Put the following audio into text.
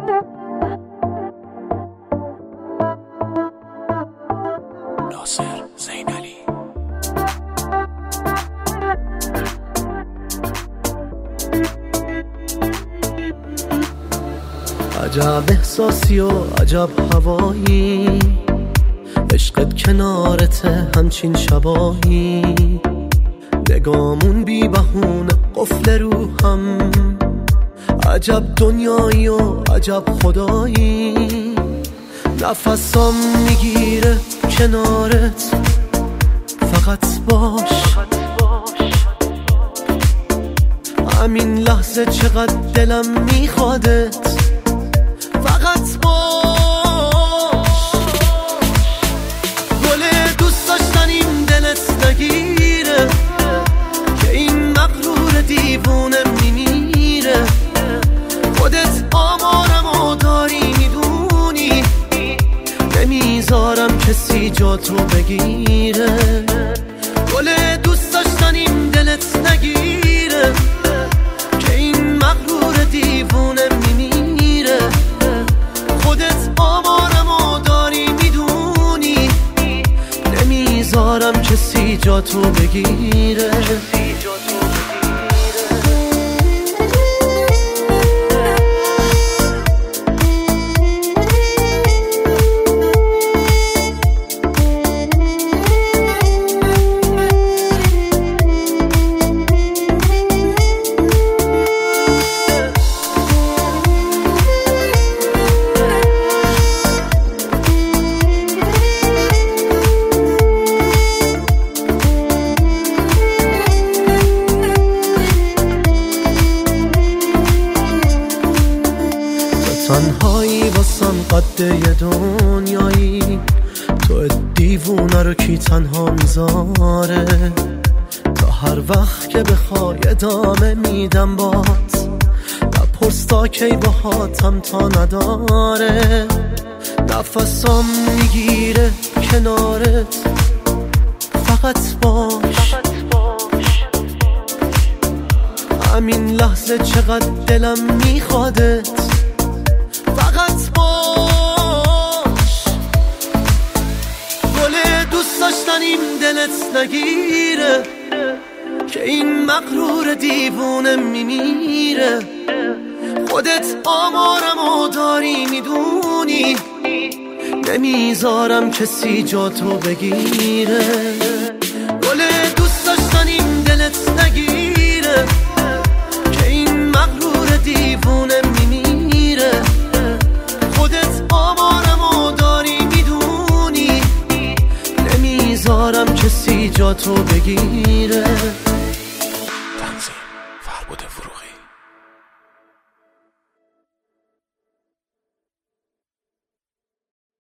ناصر زینالی. عجب احساسی و عجب هوایی، عشقت کنارته همچین شبایی، نگامون بی بهونه قفل روحم، عجب دنیایی و عجب خدایی، نفسام میگیره کنارت، فقط باش همین لحظه چقدر دلم میخوادت، فقط باش. گل دوست داشتنیم دلت نگیره که این مغرور دیوونه میمیره، خودت آمارمو داری میدونی، نمیذارم کسی جاتو بگیره. گل دوست داشتنیم دلت نگیره که این مغرور دیوونه میمیره، خودت آمارمو داری میدونی، نمیذارم کسی جاتو بگیره. تنهایی واسم قد یه دنیایی، تو دیوونه رو کی تنها میذاره، تا هر وقت که بخوای ادامه میدم بات، نپرس تا کی باهاتم تا نداره، نفسام میگیره کنارت، فقط باش همین لحظه چقدر دلم میخوادت، فقط باش. گل دوست داشتنیم دلت نگیره که این مغرور دیوونه میمیره، خودت آمارمو داری میدونی، نمیذارم کسی جاتو بگیره. گل دوست داشتنیم دلت نگیره که این مغرور دیوونه میمیره، خودت آمارمو داری میدونی، نمیذارم کسی جاتو بگیره.